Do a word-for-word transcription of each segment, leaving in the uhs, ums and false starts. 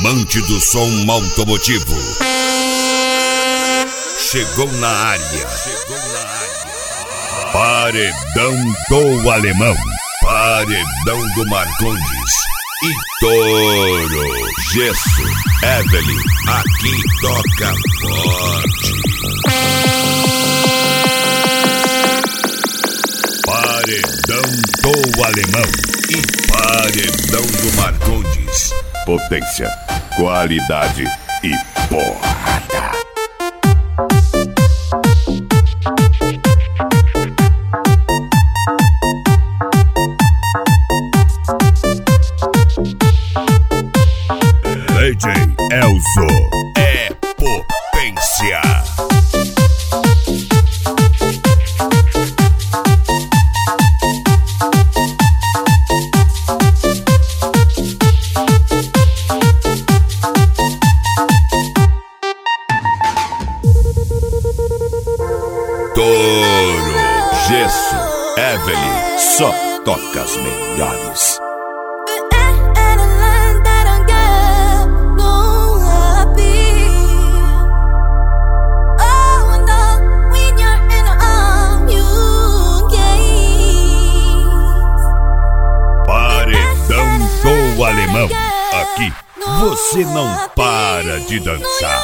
amante do som automotivo. Chegou na área. Chegou na área. Paredão do Alemão. Paredão do Marcondes. E Toro Gesso. Evelyn, aqui toca forte. Paredão do Alemão e Paredão do Marcondes. Potência, qualidade e porrada. D J Elzo é potência. Toro Gesso, Evelyn, só toca as melhores. O Alemão, aqui você não para de dançar.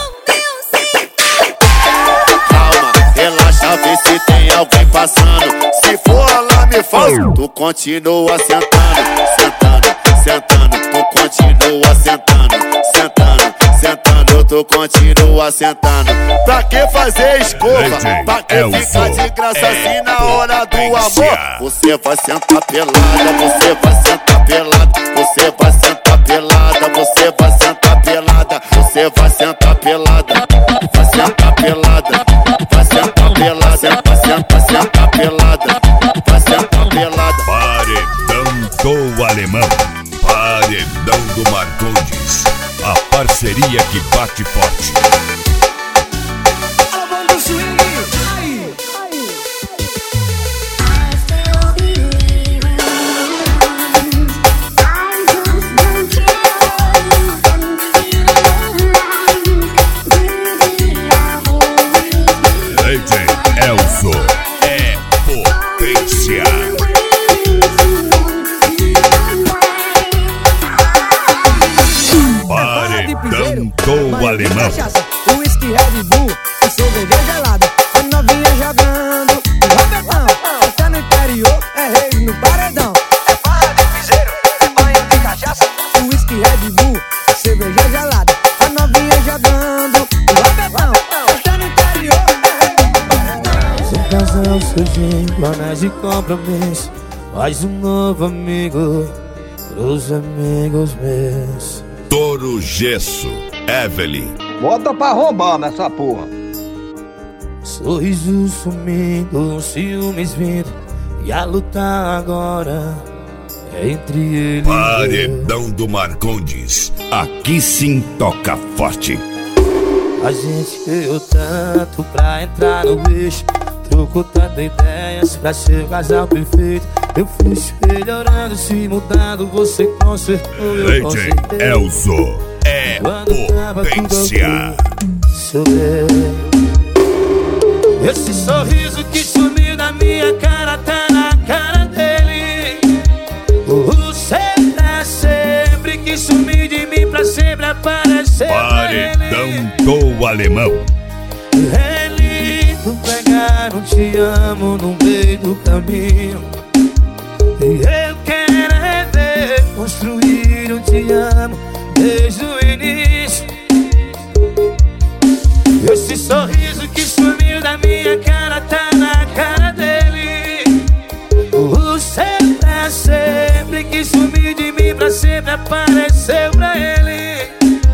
Calma, relaxa, vê se tem alguém passando. Se for lá me faz, tu continua sentando, sentando, sentando, tu continua sentando, sentando, sentando, tu continua sentando. Pra que fazer escova? Pra que ficar de graça assim na hora do amor? Você vai sentar pelada, você vai sentar pelada, você vai sentar pelada, você vai sentar pelada, você vai sentar pelada, vai sentar pelada, vai sentar pelada, senta, senta, senta pelada, vai sentar pelada. Paredão do Alemão, Paredão do Marcondes, a parceria que bate forte. D J Elzo é potência. Paredão do Alemão. Whisky, Red Bull e cerveja gelada. A novinha jogando o rapetão. Você no interior é rei no paredão. É farra de piseiro, é banho de cachaça. Whisky, Red Bull e cerveja gelada. A novinha jogando o rapetão. Você no interior é rei no paredão. Sem casal, sujinho, planos de compromisso. Faz um novo amigo pros amigos meus. Toro Gesso, Evelyn. Bota pra roubar nessa porra. Sorriso sumindo, ciúmes vindo, e a luta agora é entre ele Paredão do Marcondes, aqui sim toca forte. A gente ganhou tanto pra entrar no bicho, trocou tantas ideias pra ser o casal perfeito. Eu fui se melhorando, se mudando, você consertou, eu D J Elzo é potência. Esse sorriso que sumiu da minha cara tá na cara dele. Você pra sempre que sumiu de mim, pra sempre apareceu. Paredão do Alemão. É lindo pegar um te amo no meio do caminho. E eu quero é ver construir um te amo desde o início. Esse sorriso que sumiu da minha cara tá na cara dele. Você pra sempre que sumiu de mim, pra sempre apareceu pra ele.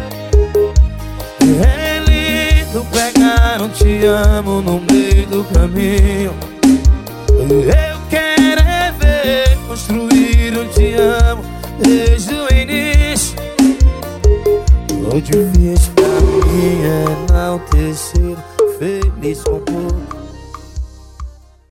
É lindo pegar um te amo no meio do caminho. Eu quero é ver construir um te amo desde o início. O difícil pra mim é não ter sido feliz com pouco.